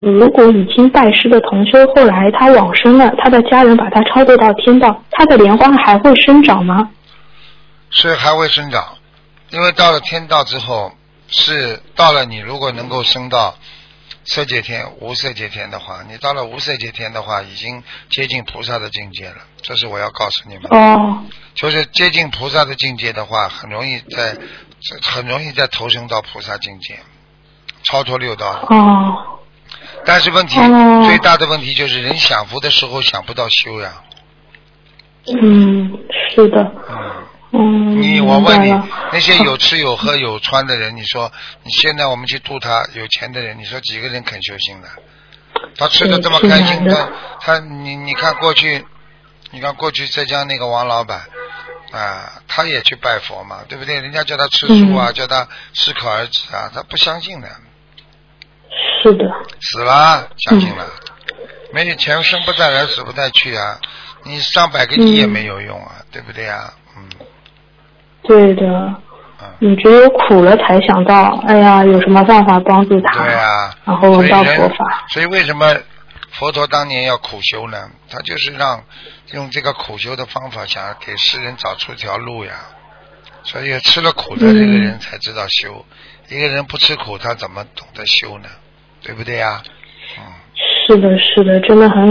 如果已经拜师的同修后来他往生了，他的家人把他超度到天道，他的莲花还会生长吗？ 是还会生长，因为到了天道之后，是到了你如果能够升到色界天、无色界天的话，你到了无色界天的话，已经接近菩萨的境界了。这是我要告诉你们。 哦。 就是接近菩萨的境界的话，很容易再投生到菩萨境界，超脱六道。 哦。 但是问题、最大的问题就是人享福的时候想不到修呀。 是的。 我问你，那些有吃有喝有穿的人，你说你现在我们去度他有钱的人，你说几个人肯修行的？他吃的这么开心，你看过去浙江那个王老板啊，他也去拜佛嘛，对不对？人家叫他吃素啊，叫他适可而止啊，他不相信的。 是的。 死了，相信了。没有钱，生不带来，死不带去啊！你上百个亿也没有用啊，对不对啊？ 对的。你只有苦了才想到，哎呀，有什么办法帮助他？ 对啊。 然后闻到佛法。 所以为什么佛陀当年要苦修呢？他就是用这个苦修的方法，想给世人找出一条路呀。所以吃了苦的这个人才知道修，一个人不吃苦，他怎么懂得修呢？对不对呀？ 是的，是的，真的很